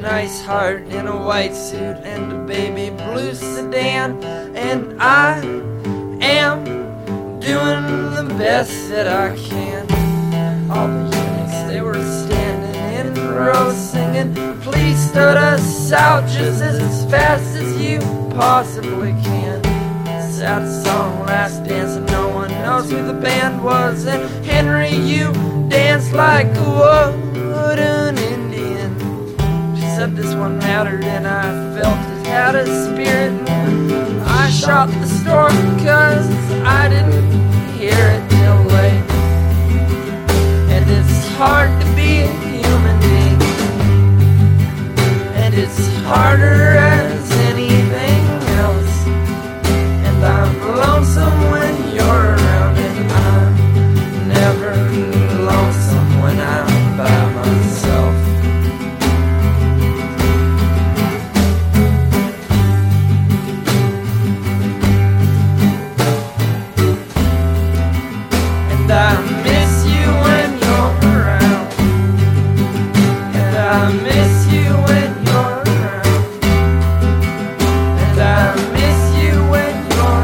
nice heart in a white suit and a baby blue sedan, and I am doing the best that I can. All the units, they were standing in rows singing, please start us out just as fast as you possibly can. Sad song, Last Dance, and no one knows who the band was. And Henry, you danced like a wooden Indian. She said this one mattered, and I felt it had a spirit. And I shot the storm because I didn't hear it till late. And it's hard to be a human being, and it's harder as anything else. I'm lonesome when you're around, and I'm never lonesome when I'm by myself. And I miss you when you're around, and I miss you when you're around, and I miss you when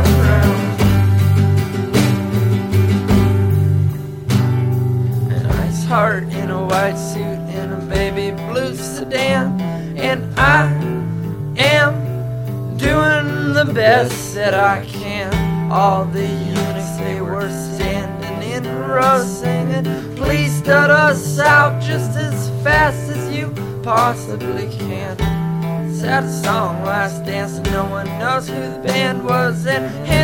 heart in a white suit in a baby blue sedan, and I am doing the best that I can. All the units, they were standing in rows singing, please start us out just as fast as you possibly can. Sad song, Last Dance, and no one knows who the band was. And